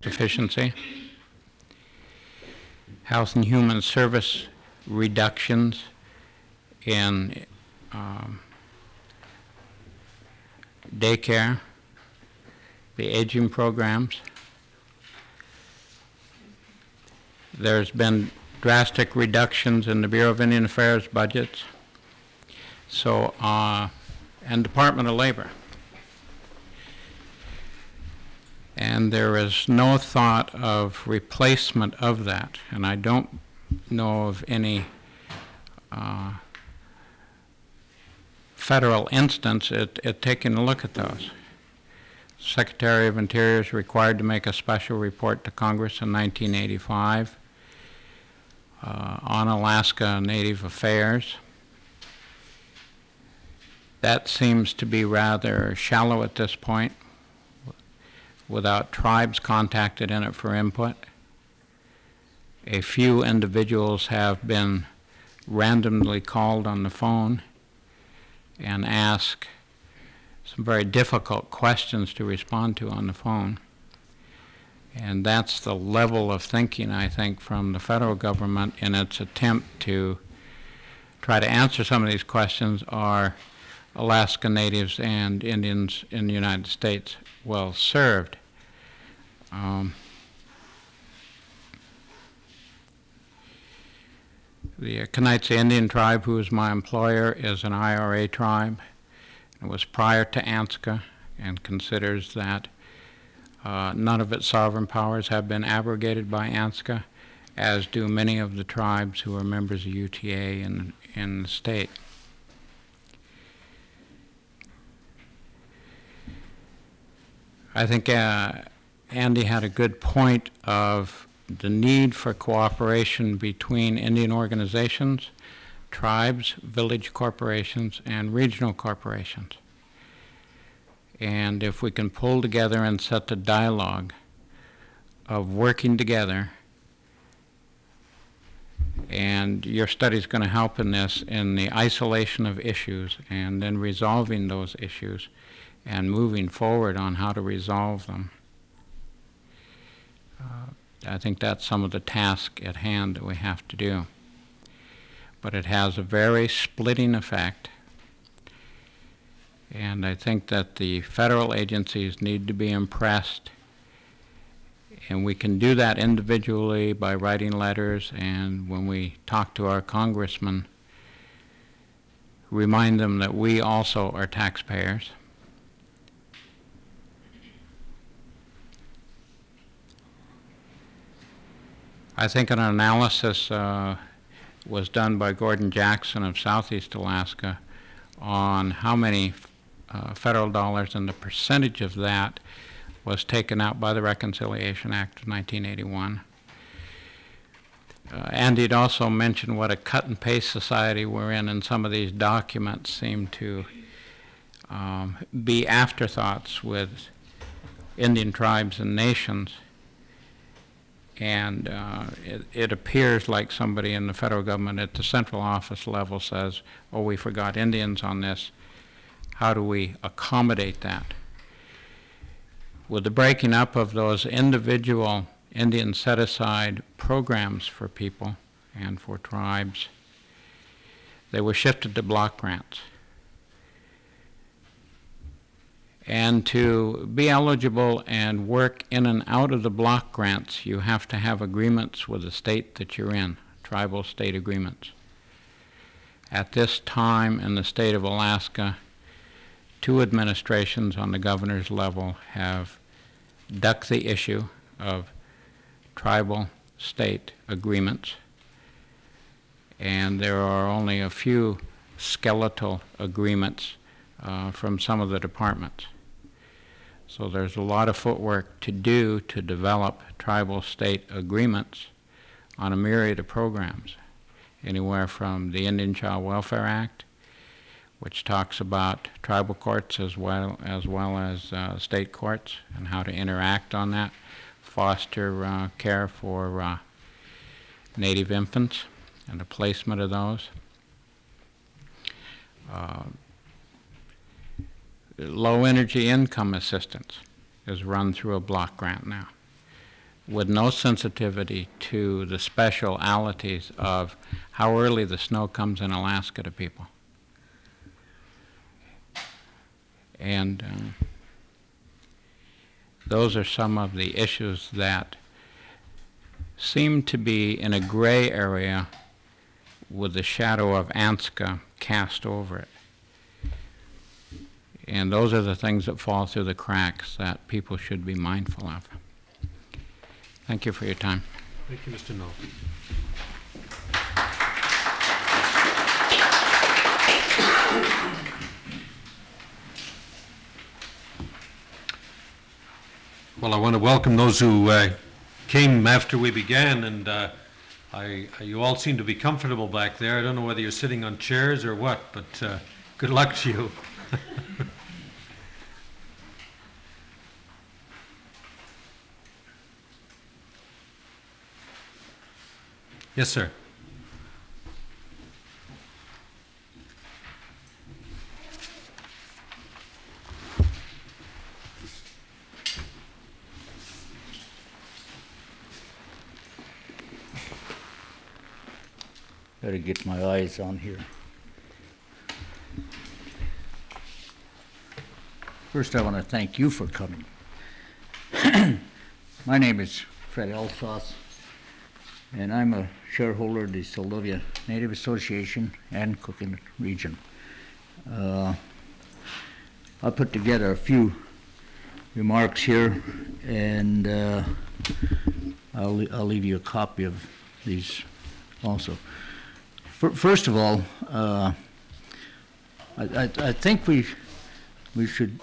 efficiency, Health and Human Service reductions in daycare, the aging programs. There's been drastic reductions in the Bureau of Indian Affairs budgets, so and Department of Labor. And there is no thought of replacement of that, and I don't know of any federal instance at taking a look at those. Secretary of Interior is required to make a special report to Congress in 1985 on Alaska Native Affairs. That seems to be rather shallow at this point, without tribes contacted in it for input. A few individuals have been randomly called on the phone and asked some very difficult questions to respond to on the phone. And that's the level of thinking, I think, from the federal government in its attempt to try to answer some of these questions. Are Alaska Natives and Indians in the United States well served? The Kenaitze Indian tribe, who is my employer, is an IRA tribe. It was prior to ANSCA and considers that none of its sovereign powers have been abrogated by ANSCA, as do many of the tribes who are members of UTA in the state. I think Andy had a good point of the need for cooperation between Indian organizations, tribes, village corporations, and regional corporations. And if we can pull together and set the dialogue of working together, and your study is going to help in this, in the isolation of issues and then resolving those issues and moving forward on how to resolve them. I think that's some of the task at hand that we have to do. But it has a very splitting effect, and I think that the federal agencies need to be impressed, and we can do that individually by writing letters, and when we talk to our congressmen, remind them that we also are taxpayers. I think an analysis was done by Gordon Jackson of Southeast Alaska on how many federal dollars and the percentage of that was taken out by the Reconciliation Act of 1981. And he'd also mentioned what a cut and paste society we're in, and some of these documents seem to be afterthoughts with Indian tribes and nations. And it appears like somebody in the federal government at the central office level says, oh, we forgot Indians on this. How do we accommodate that? With the breaking up of those individual Indian set-aside programs for people and for tribes, they were shifted to block grants. And to be eligible and work in and out of the block grants, you have to have agreements with the state that you're in, tribal state agreements. At this time in the state of Alaska, 2 administrations on the governor's level have ducked the issue of tribal state agreements, and there are only a few skeletal agreements from some of the departments. So there's a lot of footwork to do to develop tribal state agreements on a myriad of programs, anywhere from the Indian Child Welfare Act, which talks about tribal courts as well as state courts and how to interact on that, foster care for Native infants and the placement of those. Low energy income assistance is run through a block grant now. with no sensitivity to the specialities of how early the snow comes in Alaska to people. And those are some of the issues that seem to be in a gray area with the shadow of ANSCA cast over it. And those are the things that fall through the cracks that people should be mindful of. Thank you for your time. Thank you, Mr. Null. Well, I want to welcome those who came after we began, and you all seem to be comfortable back there. I don't know whether you're sitting on chairs or what, but good luck to you. Yes, sir. Better get my eyes on here. First, I want to thank you for coming. My name is Fred Elsauss, and I'm a shareholder of the Seldovia Native Association and Cook-Inlet Region. I put together a few remarks here, and I'll leave you a copy of these also. First of all, I think we should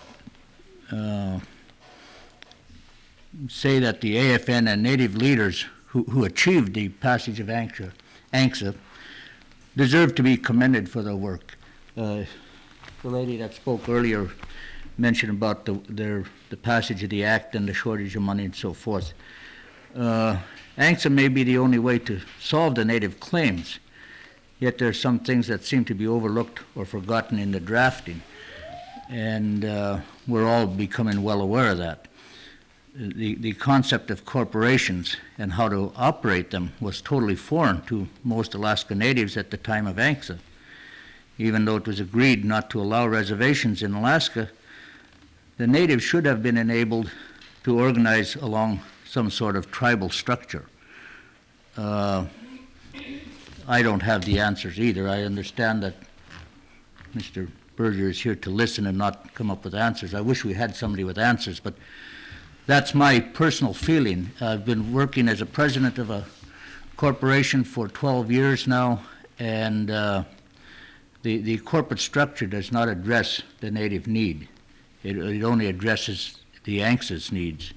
say that the AFN and Native leaders who achieved the passage of ANCSA deserve to be commended for their work. The lady that spoke earlier mentioned about the passage of the Act and the shortage of money and so forth. ANCSA may be the only way to solve the Native claims, yet there are some things that seem to be overlooked or forgotten in the drafting, and we're all becoming well aware of that. The concept of corporations and how to operate them was totally foreign to most Alaska Natives at the time of ANCSA. Even though it was agreed not to allow reservations in Alaska, the Natives should have been enabled to organize along some sort of tribal structure. I don't have the answers either. I understand that Mr. Berger is here to listen and not come up with answers. I wish we had somebody with answers, but that's my personal feeling. I've been working as a president of a corporation for 12 years now, and the corporate structure does not address the Native need. It only addresses the ANCSA's needs.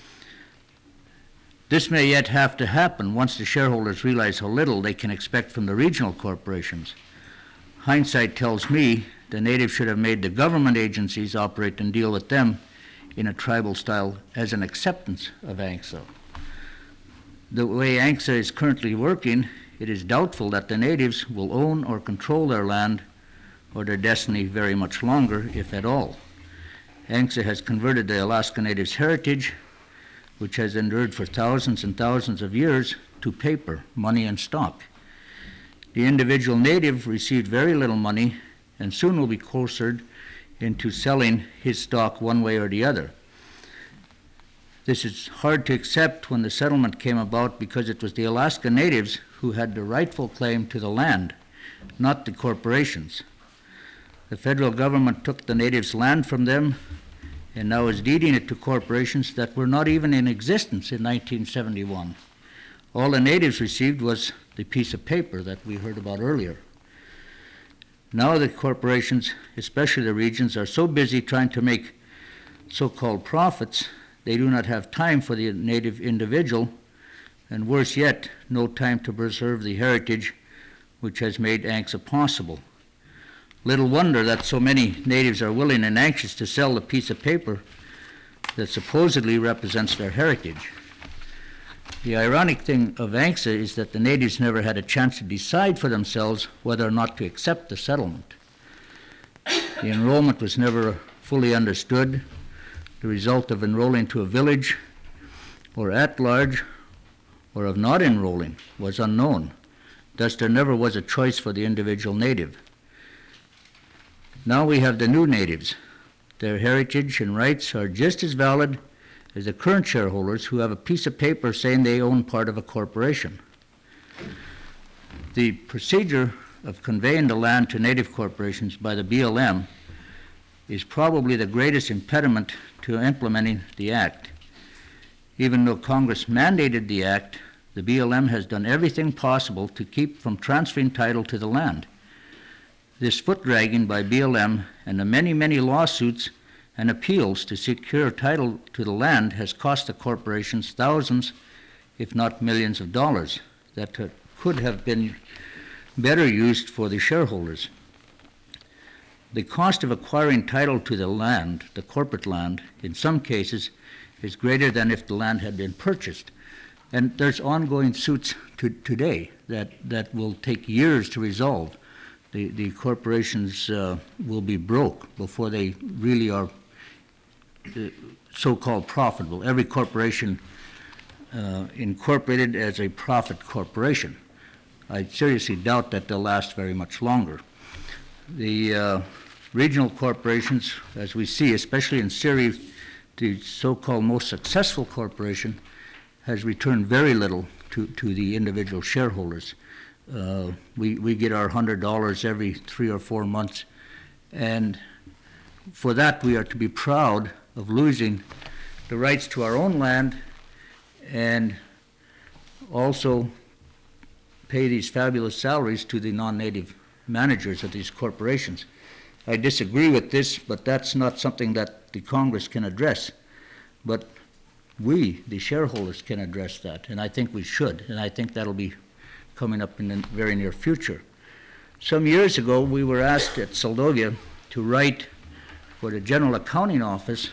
This may yet have to happen once the shareholders realize how little they can expect from the regional corporations. Hindsight tells me the Natives should have made the government agencies operate and deal with them in a tribal style as an acceptance of ANCSA. The way ANCSA is currently working, it is doubtful that the Natives will own or control their land or their destiny very much longer, if at all. ANCSA has converted the Alaska Natives' heritage, which has endured for thousands and thousands of years, to paper, money, and stock. The individual Native received very little money and soon will be coerced into selling his stock one way or the other. This is hard to accept when the settlement came about because it was the Alaska Natives who had the rightful claim to the land, not the corporations. The federal government took the Natives' land from them and now is deeding it to corporations that were not even in existence in 1971. All the Natives received was the piece of paper that we heard about earlier. Now the corporations, especially the regions, are so busy trying to make so-called profits, they do not have time for the Native individual, and worse yet, no time to preserve the heritage which has made ANCSA possible. Little wonder that so many Natives are willing and anxious to sell the piece of paper that supposedly represents their heritage. The ironic thing of ANCSA is that the Natives never had a chance to decide for themselves whether or not to accept the settlement. The enrollment was never fully understood. The result of enrolling to a village or at large or of not enrolling was unknown. Thus, there never was a choice for the individual native. Now we have the new natives. Their heritage and rights are just as valid as the current shareholders who have a piece of paper saying they own part of a corporation. The procedure of conveying the land to native corporations by the BLM is probably the greatest impediment to implementing the Act. Even though Congress mandated the Act, the BLM has done everything possible to keep from transferring title to the land. This foot-dragging by BLM and the many, many lawsuits and appeals to secure title to the land has cost the corporations thousands, if not millions of dollars that could have been better used for the shareholders. The cost of acquiring title to the land, the corporate land, in some cases is greater than if the land had been purchased. And there's ongoing suits today that will take years to resolve. The corporations will be broke before they really are so-called profitable. Every corporation incorporated as a profit corporation. I seriously doubt that they'll last very much longer. The regional corporations, as we see, especially in Surrey, the so-called most successful corporation has returned very little to the individual shareholders. We get our $100 every 3 or 4 months, and for that we are to be proud of losing the rights to our own land and also pay these fabulous salaries to the non-native managers of these corporations. I disagree with this, but that's not something that the Congress can address. But we, the shareholders, can address that, and I think we should, and I think that'll be coming up in the very near future. Some years ago, we were asked at Seldovia to write for the General Accounting Office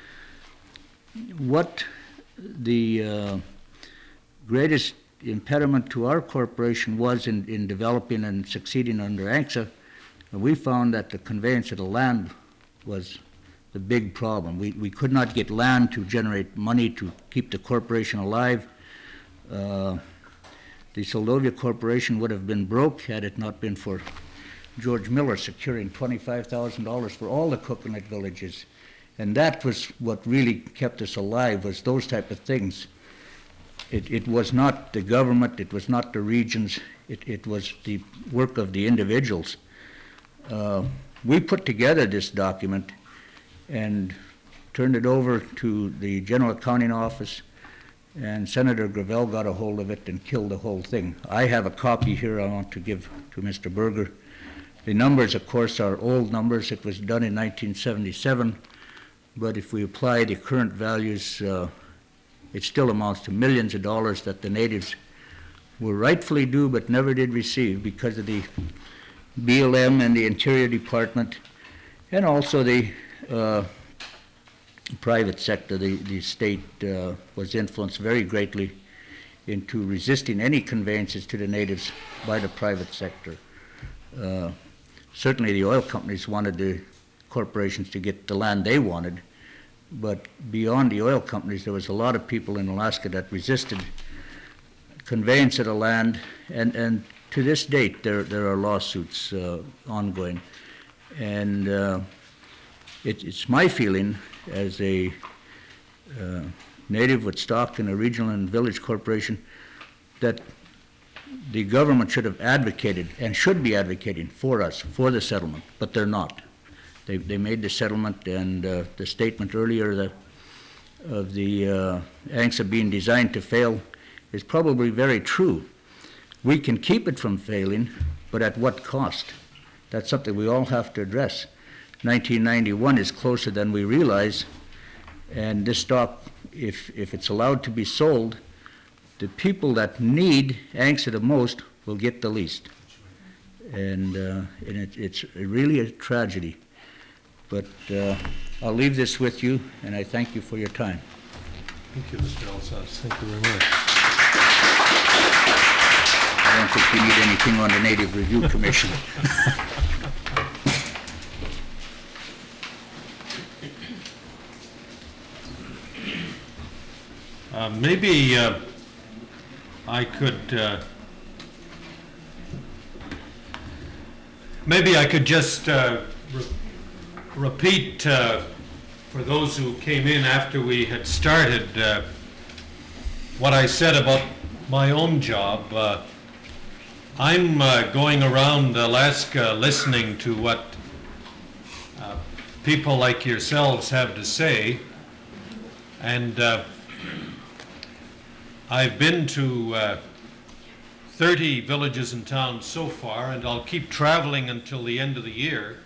what the greatest impediment to our corporation was in developing and succeeding under ANCSA. And we found that the conveyance of the land was the big problem. We could not get land to generate money to keep the corporation alive. The Seldovia Corporation would have been broke had it not been for George Miller securing $25,000 for all the coconut villages. And that was what really kept us alive, was those type of things. It was not the government, it was not the regions, it was the work of the individuals. We put together this document and turned it over to the General Accounting Office, and Senator Gravel got a hold of it and killed the whole thing. I have a copy here I want to give to Mr. Berger. The numbers, of course, are old numbers. It was done in 1977, but if we apply the current values, it still amounts to millions of dollars that the natives were rightfully due but never did receive because of the BLM and the Interior Department, and also the private sector. The state was influenced very greatly into resisting any conveyances to the natives by the private sector. Certainly the oil companies wanted the corporations to get the land they wanted, but beyond the oil companies, there was a lot of people in Alaska that resisted conveyance of the land, and to this date there are lawsuits ongoing. And it's my feeling as a native with stock in a regional and village corporation that the government should have advocated and should be advocating for us, for the settlement, but they're not. They made the settlement, and the statement earlier of the ANCSA being designed to fail is probably very true. We can keep it from failing, but at what cost? That's something we all have to address. 1991 is closer than we realize, and this stock, if it's allowed to be sold, the people that need ANCSA the most will get the least. And it's really a tragedy. But I'll leave this with you, and I thank you for your time. Thank you, Mr. Alsace. Thank you very much. I don't think you need anything on the Native Review Commission. Maybe I could just repeat for those who came in after we had started what I said about my own job. I'm going around Alaska listening to what people like yourselves have to say, and I've been to 30 villages and towns so far, and I'll keep traveling until the end of the year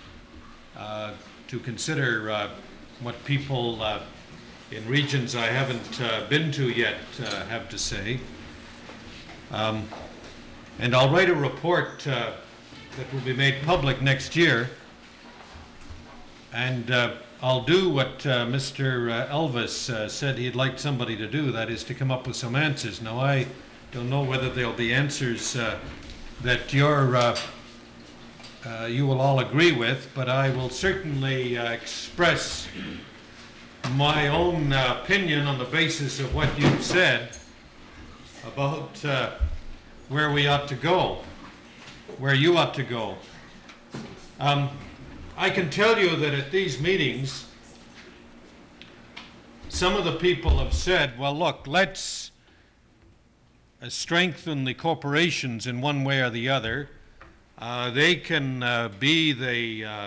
to consider what people in regions I haven't been to yet have to say. And I'll write a report that will be made public next year, and I'll do what Mr. Elvis said he'd like somebody to do, that is to come up with some answers. Now, I don't know whether there'll be answers that you will all agree with, but I will certainly express my own opinion on the basis of what you've said about where we ought to go, where you ought to go. I can tell you that at these meetings, some of the people have said, well, look, let's strengthen the corporations in one way or the other. They can be the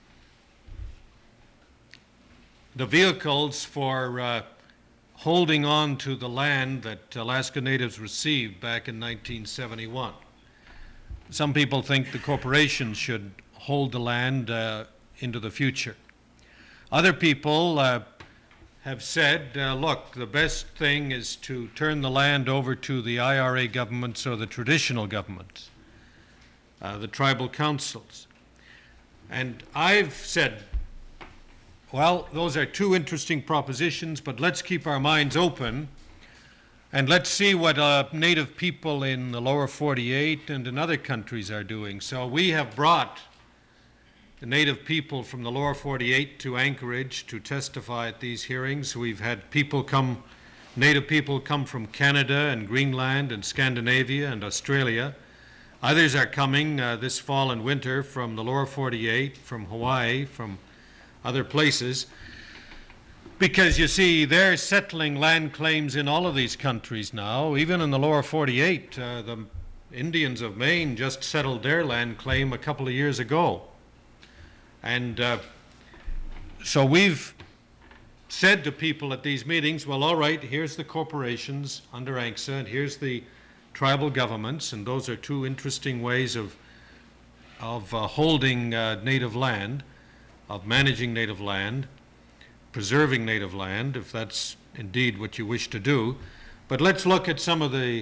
vehicles for holding on to the land that Alaska Natives received back in 1971. Some people think the corporations should hold the land into the future. Other people have said, look, the best thing is to turn the land over to the IRA governments or the traditional governments, the tribal councils. And I've said, well, those are two interesting propositions, but let's keep our minds open and let's see what Native people in the lower 48 and in other countries are doing. So we have brought the Native people from the lower 48 to Anchorage to testify at these hearings. We've had people come, Native people come from Canada and Greenland and Scandinavia and Australia. Others are coming this fall and winter from the lower 48, from Hawaii, from other places, because you see, they're settling land claims in all of these countries now. Even in the lower 48, the Indians of Maine just settled their land claim a couple of years ago. And so we've said to people at these meetings, well, all right, here's the corporations under ANCSA, and here's the tribal governments, and those are two interesting ways of holding native land, of managing native land, preserving native land, if that's indeed what you wish to do. But let's look at some of the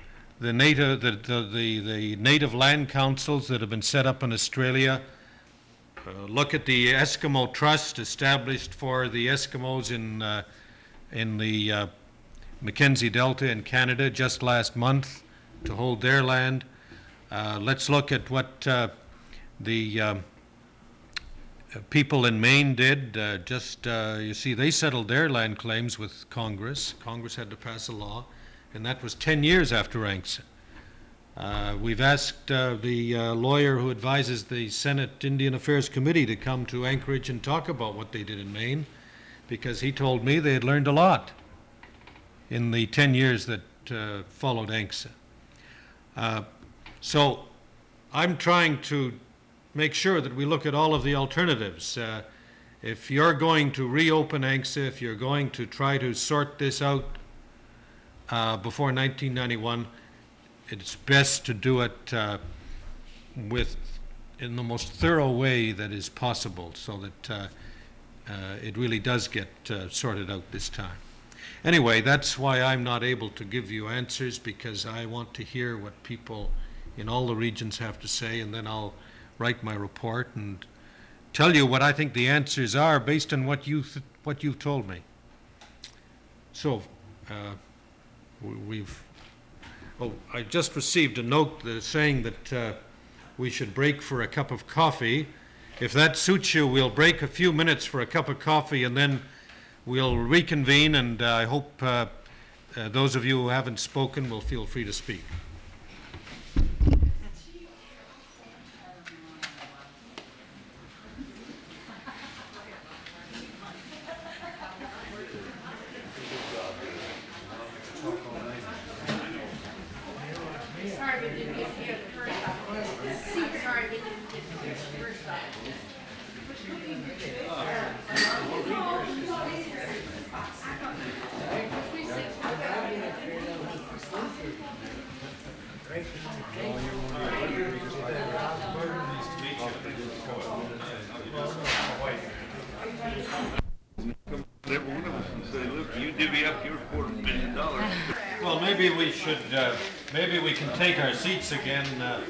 native land councils that have been set up in Australia. Look at the Eskimo Trust established for the Eskimos in the Mackenzie Delta in Canada just last month to hold their land. Let's look at what the people in Maine did. You see, they settled their land claims with Congress. Congress had to pass a law, and that was 10 years after ANCSA. We've asked the lawyer who advises the Senate Indian Affairs Committee to come to Anchorage and talk about what they did in Maine, because he told me they had learned a lot in the 10 years that followed ANCSA. So I'm trying to make sure that we look at all of the alternatives. If you're going to reopen ANCSA, if you're going to try to sort this out before 1991, it's best to do it in the most thorough way that is possible, so that it really does get sorted out this time. Anyway, that's why I'm not able to give you answers, because I want to hear what people in all the regions have to say, and then I'll write my report and tell you what I think the answers are based on what you've told me. So I just received a note saying that we should break for a cup of coffee. If that suits you, we'll break a few minutes for a cup of coffee, and then we'll reconvene, and I hope those of you who haven't spoken will feel free to speak. Every one of us and say, look, you divvy up your $250,000. Well, maybe we should, maybe we can take our seats again.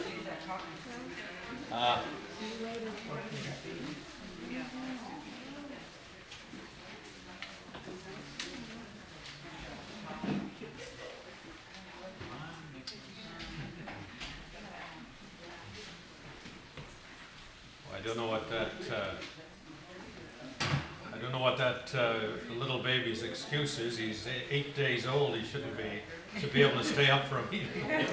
I don't know what that, I don't know what that little baby's excuse is. He's 8 days old. He should be able to stay up for a meeting.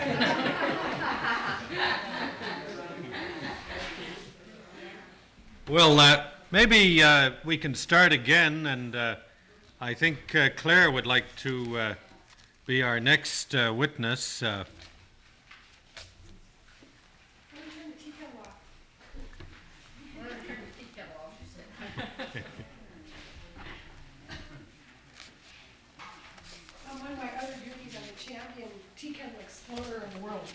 Well, maybe we can start again, and I think Claire would like to be our next witness. One of my other duties, I'm a champion tea kettle explorer of the world.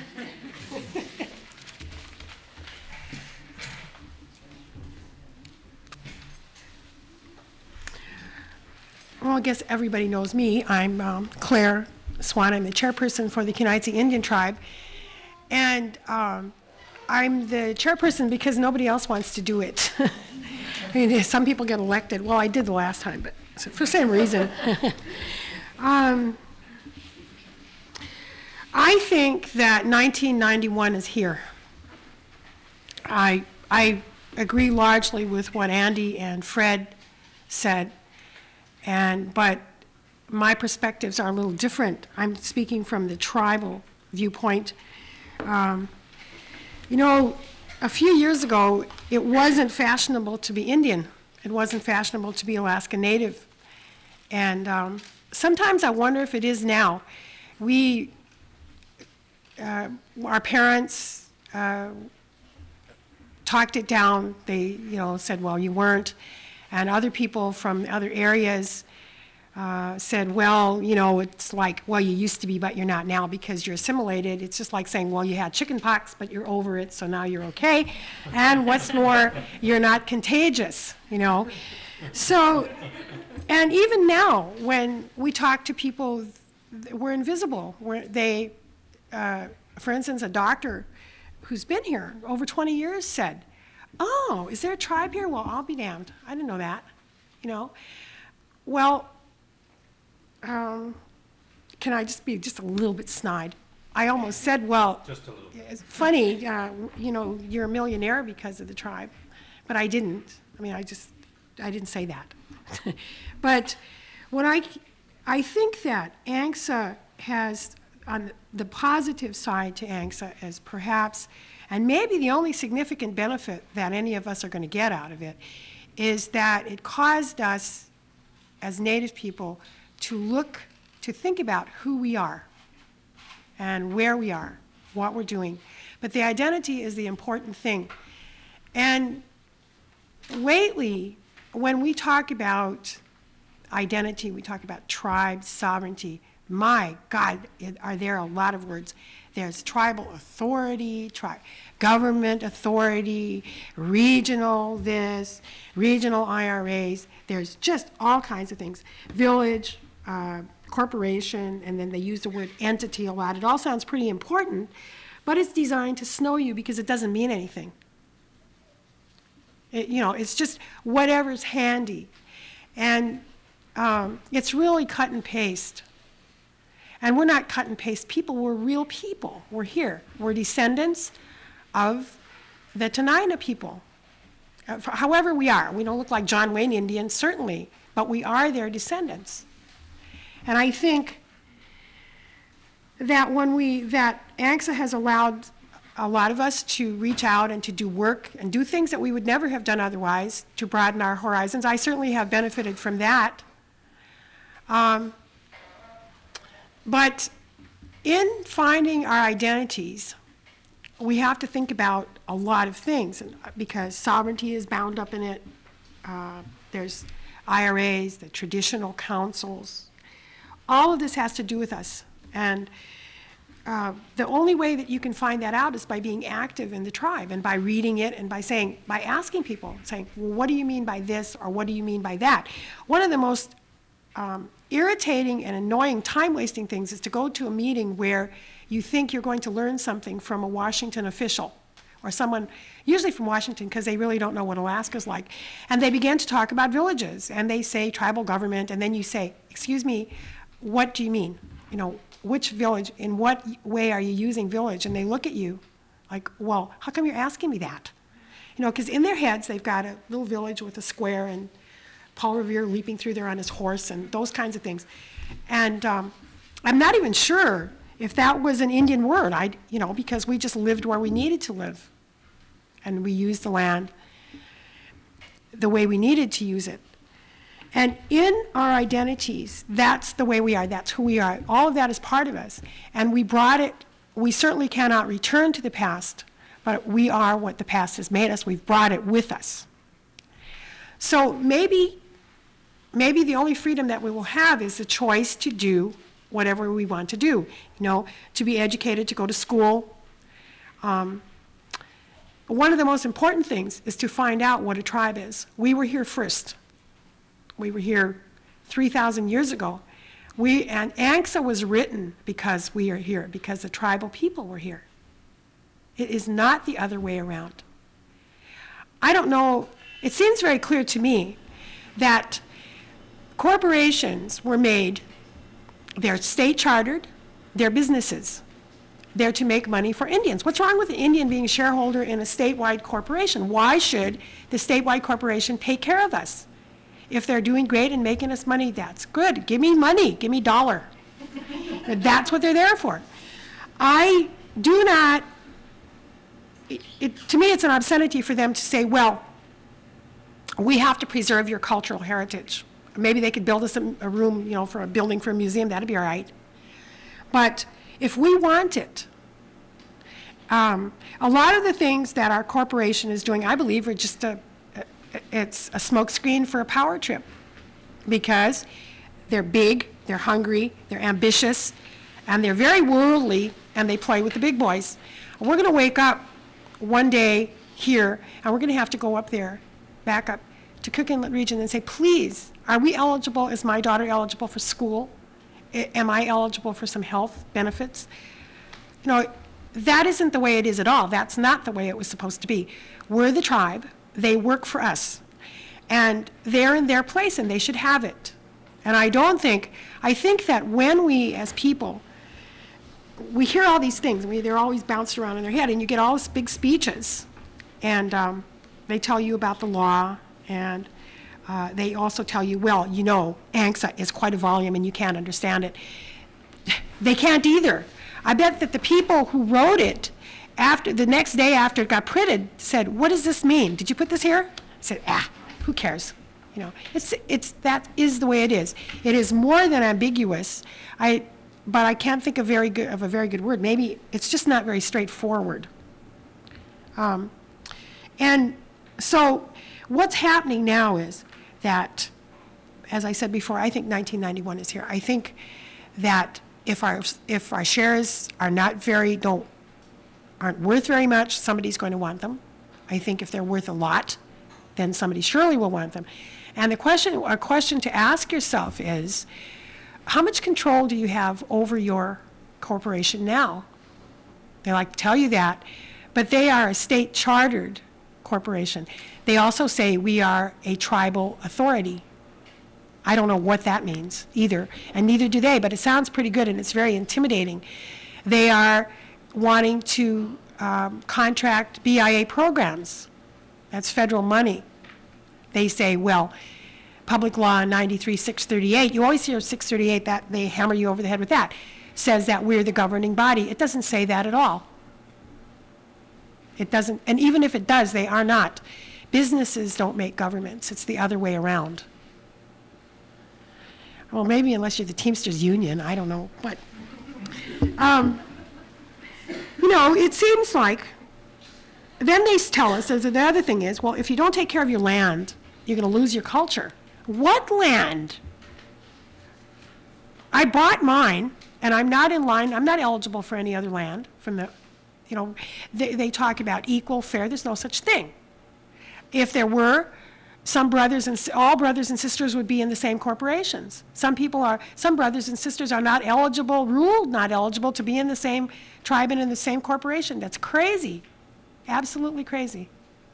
Well, I guess everybody knows me. I'm Claire Swan. I'm the chairperson for the Kenaitze Indian Tribe. And I'm the chairperson because nobody else wants to do it. I mean, some people get elected. Well, I did the last time, but for the same reason. I think that 1991 is here. I agree largely with what Andy and Fred said, but my perspectives are a little different. I'm speaking from the tribal viewpoint. You know, a few years ago, it wasn't fashionable to be Indian. It wasn't fashionable to be Alaska Native. And sometimes I wonder if it is now. Our parents talked it down. They, said, well, you weren't. And other people from other areas said, well, it's like, well, you used to be, but you're not now because you're assimilated. It's just like saying, well, you had chicken pox, but you're over it, so now you're okay. And what's more, you're not contagious, So, and even now, when we talk to people, we're invisible. For instance, a doctor who's been here over 20 years said, oh, is there a tribe here? Well, I'll be damned. I didn't know that, Well, can I just be just a little bit snide? I almost said, well, Just a little. it's funny, you're a millionaire because of the tribe, but I didn't. I mean, I didn't say that. But what I think that ANCSA has, on the positive side to ANCSA, as perhaps, and maybe the only significant benefit that any of us are going to get out of it, is that it caused us as Native people to think about who we are and where we are, what we're doing. But the identity is the important thing. And lately, when we talk about identity, we talk about tribe, sovereignty. My God, are there a lot of words. There's tribal authority, government authority, regional this, regional IRAs. There's just all kinds of things. Village, corporation, and then they use the word entity a lot. It all sounds pretty important, but it's designed to snow you because it doesn't mean anything. It's just whatever's handy. And it's really cut and paste. And we're not cut and paste people, we're real people. We're here. We're descendants of the Tenaina people. However we are. We don't look like John Wayne Indians, certainly, but we are their descendants. And I think that that ANCSA has allowed a lot of us to reach out and to do work and do things that we would never have done otherwise to broaden our horizons. I certainly have benefited from that. But in finding our identities, we have to think about a lot of things, because sovereignty is bound up in it. There's IRAs, the traditional councils. All of this has to do with us. And the only way that you can find that out is by being active in the tribe and by reading it and by asking people, saying, well, what do you mean by this, or what do you mean by that? One of the most irritating and annoying, time-wasting things is to go to a meeting where you think you're going to learn something from a Washington official or someone, usually from Washington, because they really don't know what Alaska's like. And they begin to talk about villages, and they say tribal government, and then you say, excuse me, what do you mean? You know, which village, in what way are you using village? And they look at you like, well, how come you're asking me that? You know, because in their heads, they've got a little village with a square and Paul Revere leaping through there on his horse and those kinds of things. And I'm not even sure if that was an Indian word, because we just lived where we needed to live. And we used the land the way we needed to use it. And in our identities, that's the way we are, that's who we are. All of that is part of us. And we brought it, we certainly cannot return to the past, but we are what the past has made us. We've brought it with us. So maybe the only freedom that we will have is the choice to do whatever we want to do, to be educated, to go to school. One of the most important things is to find out what a tribe is. We were here first. We were here 3,000 years ago. And ANCSA was written because we are here, because the tribal people were here. It is not the other way around. I don't know, it seems very clear to me that corporations were made, they're state chartered, they're businesses. They're to make money for Indians. What's wrong with an Indian being a shareholder in a statewide corporation? Why should the statewide corporation take care of us? If they're doing great and making us money, that's good. Give me money, give me dollar. That's what they're there for. I do not, to me it's an obscenity for them to say, well, we have to preserve your cultural heritage. Maybe they could build us a room, for a building for a museum, that'd be all right. But if we want it, a lot of the things that our corporation is doing, I believe, are just it's a smokescreen for a power trip, because they're big, they're hungry, they're ambitious, and they're very worldly, and they play with the big boys. We're going to wake up one day here, and we're going to have to go up there, back up to Cook Inlet region and say, please, are we eligible, is my daughter eligible for school? Am I eligible for some health benefits? That isn't the way it is at all. That's not the way it was supposed to be. We're the tribe. They work for us. And they're in their place, and they should have it. And I think that when we, as people, we hear all these things, they're always bounced around in their head, and you get all these big speeches, and they tell you about the law, and they also tell you, well, ANCSA is quite a volume and you can't understand it. They can't either. I bet that the people who wrote it the next day after it got printed said, what does this mean? Did you put this here? I said, who cares? That is the way it is. It is more than ambiguous, but I can't think of a very good word. Maybe it's just not very straightforward. And so what's happening now is that, as I said before, I think 1991 is here. I think that if our shares are aren't worth very much, somebody's going to want them. I think if they're worth a lot, then somebody surely will want them. And a question to ask yourself is, how much control do you have over your corporation now? They like to tell you that, but they are a state chartered corporation. They also say we are a tribal authority. I don't know what that means either, and neither do they, but it sounds pretty good and it's very intimidating. They are wanting to contract BIA programs. That's federal money. They say, well, Public Law 93-638, you always hear 638, that they hammer you over the head with that. says that we're the governing body. It doesn't say that at all. It doesn't, and even if it does, they are not. Businesses don't make governments. It's the other way around. Well, maybe unless you're the Teamsters Union, I don't know. But, it seems like, then they tell us, the other thing is, well, if you don't take care of your land, you're going to lose your culture. What land? I bought mine, and I'm not in line, I'm not eligible for any other land from the, they talk about equal, fair, there's no such thing. If there were, all brothers and sisters would be in the same corporations. Some brothers and sisters are not eligible to be in the same tribe and in the same corporation. That's crazy, absolutely crazy.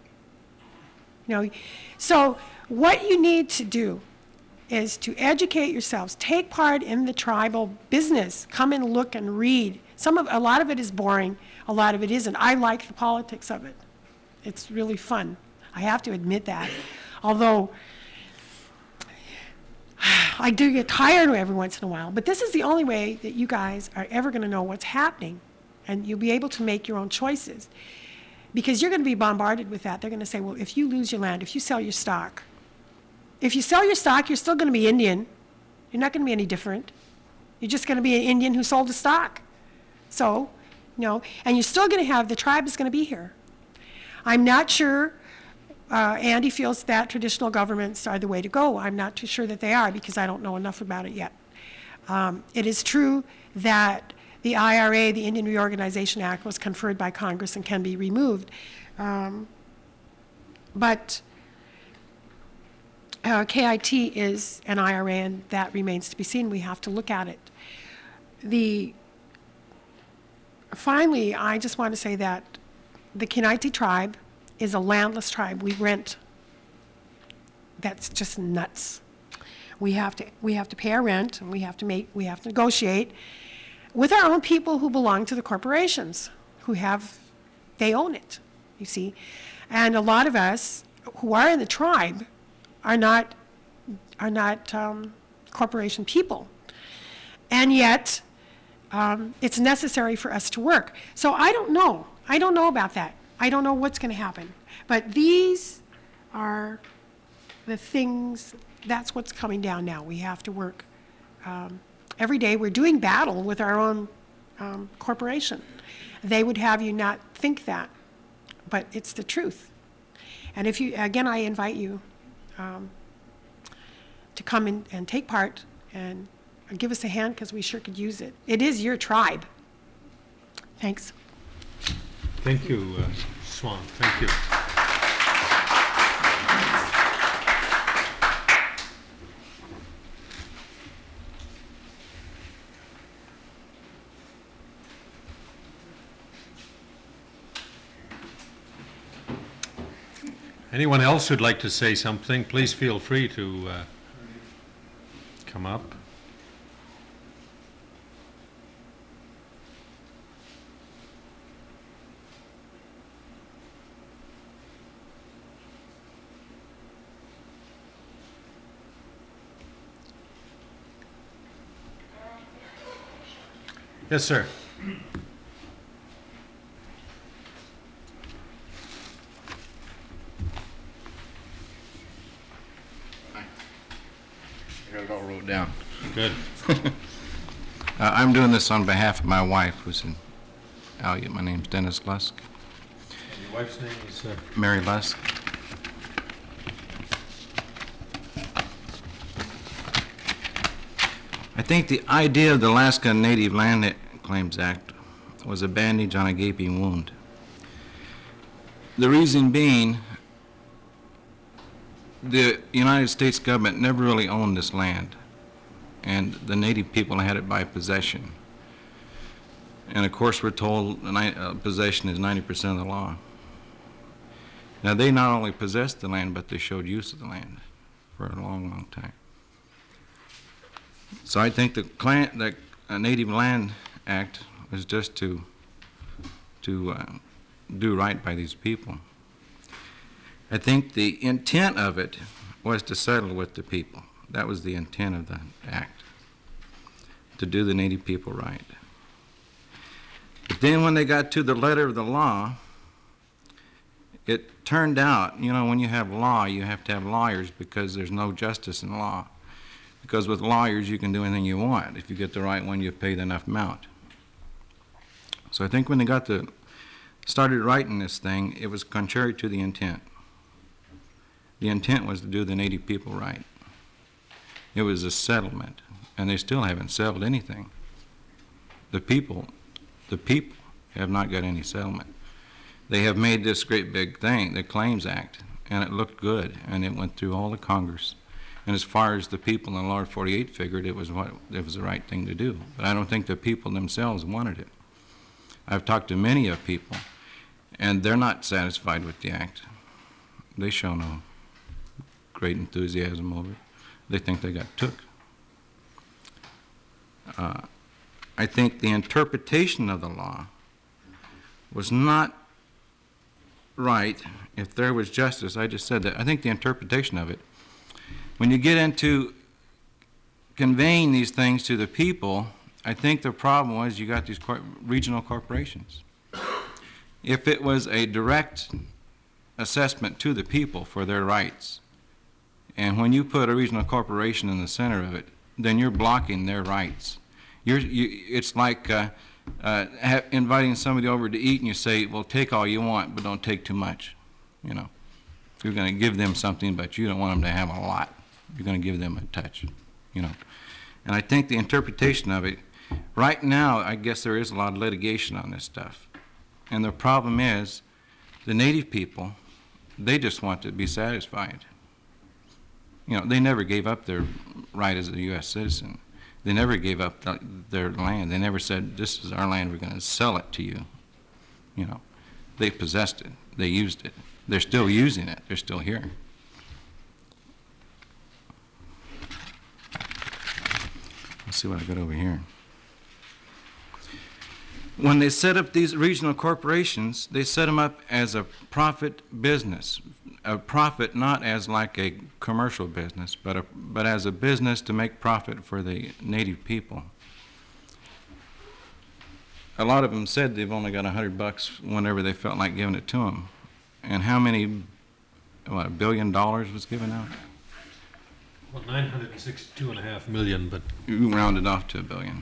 So what you need to do is to educate yourselves, take part in the tribal business, come and look and read. A lot of it is boring, a lot of it isn't. I like the politics of it. It's really fun. I have to admit that. Although I do get tired every once in a while, but this is the only way that you guys are ever going to know what's happening, and you'll be able to make your own choices. Because you're going to be bombarded with that. They're going to say, well, if you lose your land, if you sell your stock, you're still going to be Indian. You're not going to be any different. You're just going to be an Indian who sold the stock. So, and you're still going to have, the tribe is going to be here. I'm not sure Andy feels that traditional governments are the way to go. I'm not too sure that they are because I don't know enough about it yet. It is true that the IRA, the Indian Reorganization Act, was conferred by Congress and can be removed. But KIT is an IRA, and that remains to be seen. We have to look at it. Finally, I just want to say that the Kinaiti tribe is a landless tribe. We rent. That's just nuts. We have to pay our rent, and we have to negotiate with our own people who belong to the corporations, they own it, you see. And a lot of us who are in the tribe are not corporation people. And yet, it's necessary for us to work. So I don't know about that. I don't know what's going to happen. But these are the things, that's what's coming down now. We have to work. Every day we're doing battle with our own corporation. They would have you not think that, but it's the truth. And I invite you to come in and take part and give us a hand because we sure could use it. It is your tribe. Thanks. Thank you, Swan. Thank you. Anyone else who'd like to say something, please feel free to come up. Yes, sir. I got it all wrote down. Good. I'm doing this on behalf of my wife, who's in Aleut. My name's Dennis Lusk. And your wife's name is? Mary Lusk. I think the idea of the Alaska Native Land Claims Act was a bandage on a gaping wound. The reason being, the United States government never really owned this land, and the Native people had it by possession. And of course, we're told possession is 90% of the law. Now, they not only possessed the land, but they showed use of the land for a long, long time. So I think the Native Land Act was just to do right by these people. I think the intent of it was to settle with the people. That was the intent of the act. to do the Native people right. But then when they got to the letter of the law, it turned out, you know, when you have law, you have to have lawyers because there's no justice in law. Because with lawyers, you can do anything you want. If you get the right one, you pay enough amount. So I think when they started writing this thing, it was contrary to the intent. The intent was to do the Native people right. It was a settlement, and they still haven't settled anything. The people have not got any settlement. They have made this great big thing, the Claims Act, and it looked good, and it went through all the Congress. And as far as the people in the lower 48 figured, it was the right thing to do. But I don't think the people themselves wanted it. I've talked to many of people, and they're not satisfied with the act. They show no great enthusiasm over it. They think they got took. I think the interpretation of the law was not right. If there was justice, I just said that. I think the interpretation of it, when you get into conveying these things to the people, I think the problem was you got these regional corporations. If it was a direct assessment to the people for their rights, and when you put a regional corporation in the center of it, then you're blocking their rights. It's like inviting somebody over to eat and you say, well, take all you want, but don't take too much. You know, you're going to give them something, but you don't want them to have a lot. You're going to give them a touch, you know. And I think the interpretation of it, right now, I guess there is a lot of litigation on this stuff. And the problem is, the Native people, they just want to be satisfied. You know, they never gave up their right as a U.S. citizen. They never gave up their land. They never said, this is our land, we're going to sell it to you. You know, they possessed it. They used it. They're still using it. They're still here. Let's see what I got over here. When they set up these regional corporations, they set them up as a profit business. A profit not as like a commercial business, but as a business to make profit for the Native people. A lot of them said they've only got $100 whenever they felt like giving it to them. And how many, $1 billion was given out? Well, 962.5 million, but You rounded off to $1 billion.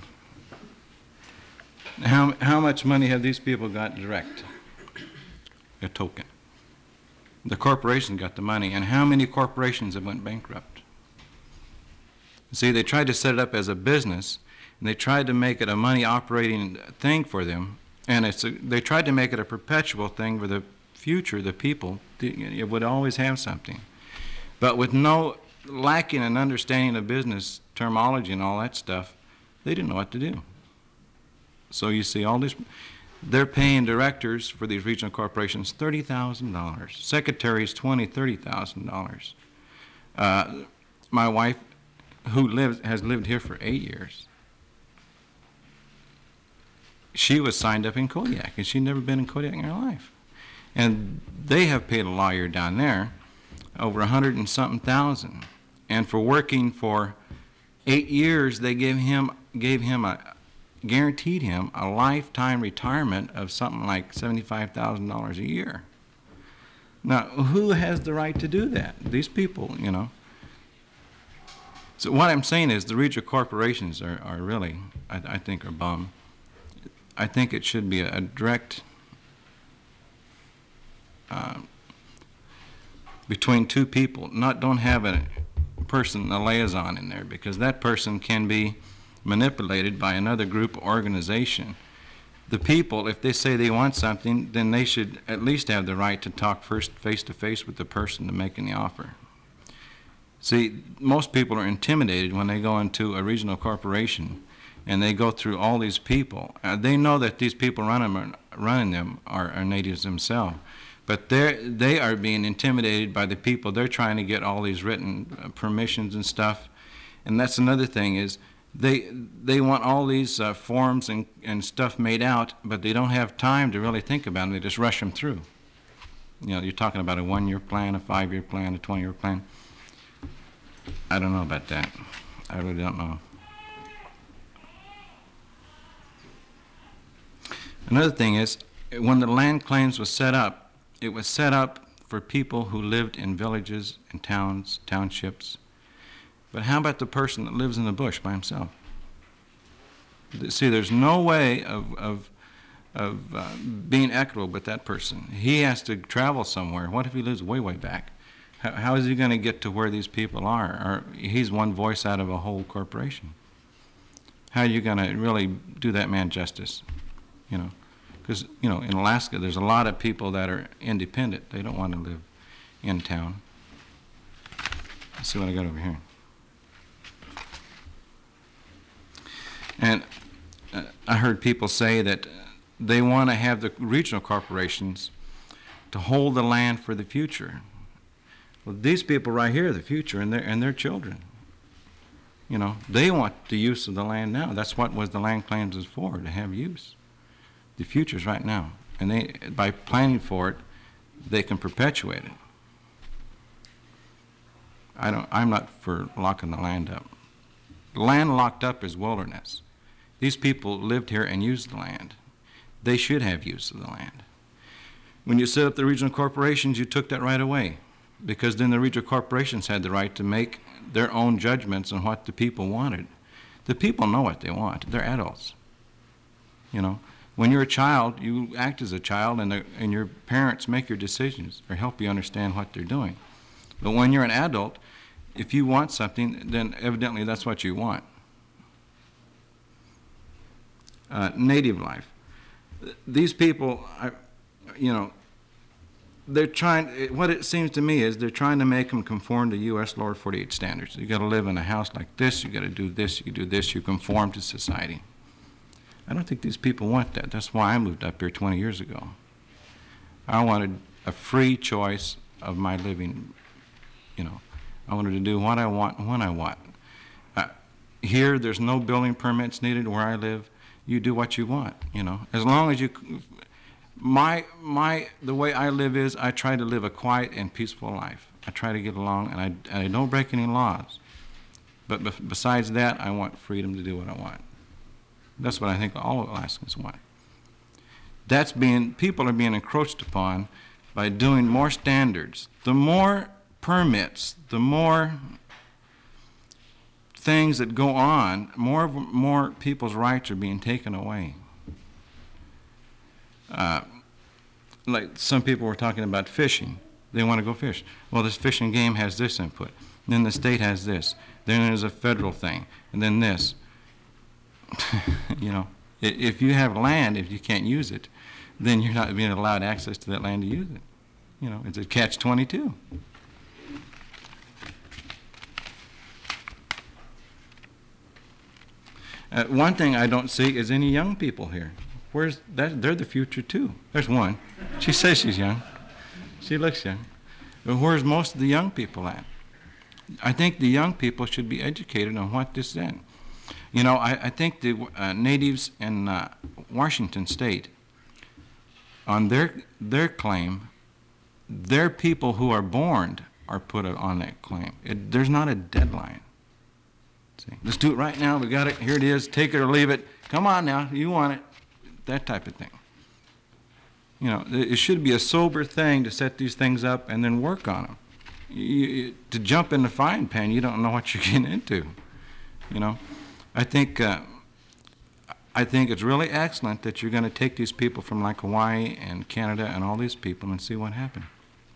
How much money have these people got direct? A token. The corporation got the money, and how many corporations have went bankrupt? See, they tried to set it up as a business, and they tried to make it a money operating thing for them, and they tried to make it a perpetual thing for the future, the people. It would always have something. But with no lacking an understanding of business terminology and all that stuff, they didn't know what to do. So you see all this, they're paying directors for these regional corporations $30,000, secretaries $20,000, $30,000. My wife, who has lived here for 8 years, she was signed up in Kodiak, and she'd never been in Kodiak in her life. And they have paid a lawyer down there over 100 and something thousand. And for working for 8 years, they guaranteed him a lifetime retirement of something like $75,000 a year. Now, who has the right to do that? These people, you know. So what I'm saying is the regional corporations are really, I think, are bum. I think it should be a direct between two people. Don't have a person, a liaison in there, because that person can be manipulated by another group or organization. The people, if they say they want something, then they should at least have the right to talk first face-to-face with the person making the offer. See, most people are intimidated when they go into a regional corporation and they go through all these people. They know that these people running them are natives themselves, but they are being intimidated by the people. They're trying to get all these written permissions and stuff. And that's another thing is they want all these forms and stuff made out, but they don't have time to really think about them. They just rush them through. You know, you're talking about a 1-year plan, a 5-year plan, a 20-year plan. I don't know about that. I really don't know. Another thing is, when the land claims was set up, it was set up for people who lived in villages and towns, townships. But how about the person that lives in the bush by himself? See, there's no way of being equitable with that person. He has to travel somewhere. What if he lives way, way back? How is he going to get to where these people are? Or he's one voice out of a whole corporation. How are you going to really do that man justice? You know, because, you know, in Alaska, there's a lot of people that are independent. They don't want to live in town. Let's see what I got over here. And I heard people say that they want to have the regional corporations to hold the land for the future. Well, these people right here are the future, and their children. You know, they want the use of the land now. That's what was the land claims is for, to have use. The future's right now, and they, by planning for it, they can perpetuate it. I'm not for locking the land up. Land locked up is wilderness. These people lived here and used the land. They should have use of the land. When you set up the regional corporations, you took that right away, because then the regional corporations had the right to make their own judgments on what the people wanted. The people know what they want. They're adults. You know, when you're a child, you act as a child, and your parents make your decisions or help you understand what they're doing. But when you're an adult, if you want something, then evidently that's what you want. Native life. These people, you know, they're trying, what it seems to me is they're trying to make them conform to U.S. Lower 48 standards. You got to live in a house like this, you got to do this, you do this, you conform to society. I don't think these people want that. That's why I moved up here 20 years ago. I wanted a free choice of my living, you know. I wanted to do what I want when I want. Here, there's no building permits needed where I live. You do what you want, you know. As long as you, the way I live is I try to live a quiet and peaceful life. I try to get along, and I don't break any laws. But besides that, I want freedom to do what I want. That's what I think all Alaskans want. People are being encroached upon by doing more standards. The more permits, the more things that go on, more people's rights are being taken away. Like some people were talking about fishing. They want to go fish. Well, this fishing game has this input. Then the state has this. Then there's a federal thing. And then this. You know, if you have land, if you can't use it, then you're not being allowed access to that land to use it. You know, it's a catch-22. One thing I don't see is any young people here. Where's that? They're the future too. There's one. She says she's young. She looks young. But where's most of the young people at? I think the young people should be educated on what this is. You know, I think the natives in Washington State, on their claim, their people who are born are put on that claim. There's not a deadline. See, let's do it right now. We got it. Here it is. Take it or leave it. Come on now. You want it. That type of thing. You know, it should be a sober thing to set these things up and then work on them. To jump in the frying pan, you don't know what you're getting into. You know, I think it's really excellent that you're going to take these people from like Hawaii and Canada and all these people and see what happens.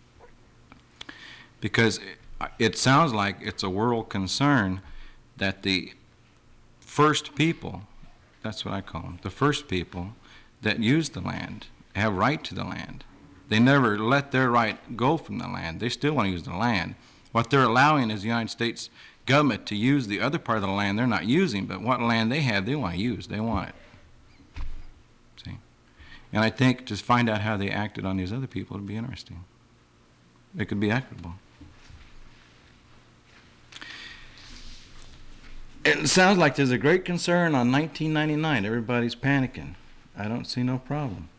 Because it sounds like it's a world concern that the first people, that's what I call them, the first people that use the land have right to the land. They never let their right go from the land. They still want to use the land. What they're allowing is the United States government to use the other part of the land they're not using, but what land they have, they want to use. They want it. See? And I think just find out how they acted on these other people would be interesting. It could be equitable. It sounds like there's a great concern on 1999. Everybody's panicking. I don't see no problem.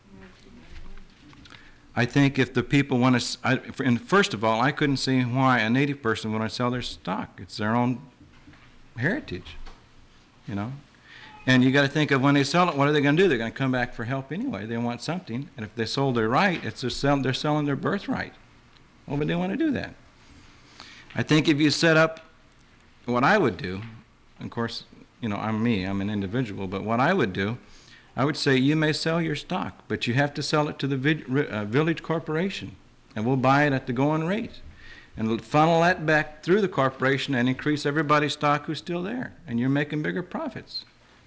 I think if the people want to, and first of all, I couldn't see why a native person would want to sell their stock. It's their own heritage, you know. And you got to think of when they sell it, what are they going to do? They're going to come back for help anyway. They want something. And if they sold their right, they're selling their birthright. Well, but they want to do that. I think if you set up what I would do, of course, I'm an individual, but what I would do, I would say you may sell your stock, but you have to sell it to the village corporation, and we'll buy it at the going rate. And funnel that back through the corporation and increase everybody's stock who's still there, and you're making bigger profits.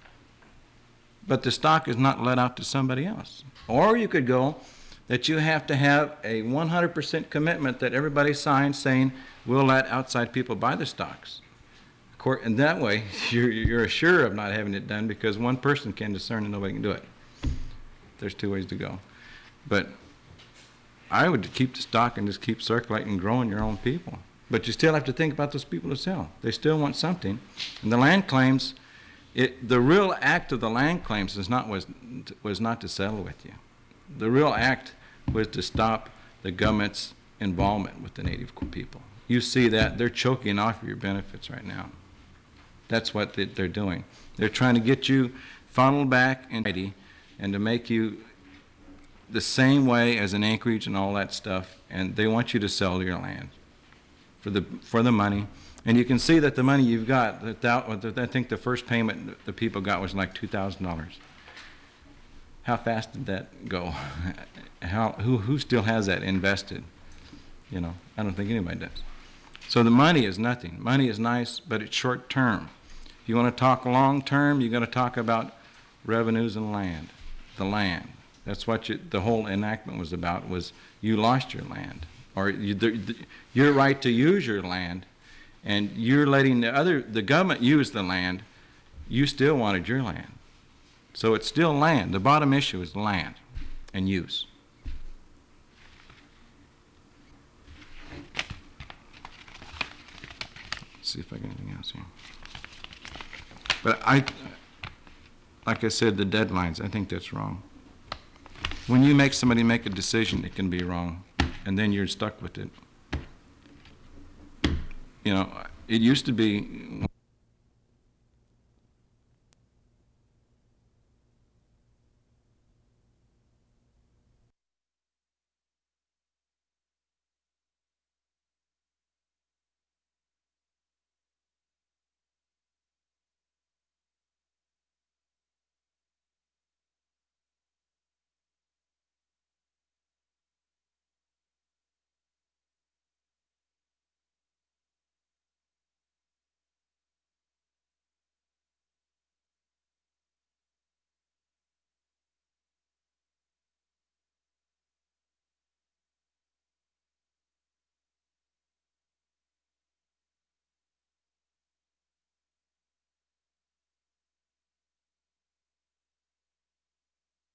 But the stock is not let out to somebody else. Or you could go that you have to have a 100% commitment that everybody signs saying we'll let outside people buy the stocks. And that way, you're assured of not having it done because one person can discern and nobody can do it. There's two ways to go. But I would keep the stock and just keep circulating and growing your own people. But you still have to think about those people who sell. They still want something. And the land claims, the real act of the land claims was not to settle with you. The real act was to stop the government's involvement with the native people. You see that they're choking off your benefits right now. That's what they're doing. They're trying to get you funneled back and to make you the same way as in Anchorage and all that stuff, and they want you to sell your land for the money. And you can see that the money you've got, I think the first payment the people got was like $2,000. How fast did that go? Who still has that invested? I don't think anybody does. So the money is nothing. Money is nice, but it's short term. If you want to talk long term, you've got to talk about revenues and land, the land. That's what the whole enactment was about, was you lost your land, or your right to use your land, and you're letting the government use the land, you still wanted your land. So it's still land. The bottom issue is land and use. See if I got anything else here. But like I said, the deadlines, I think that's wrong. When you make somebody make a decision, it can be wrong, and then you're stuck with it. It used to be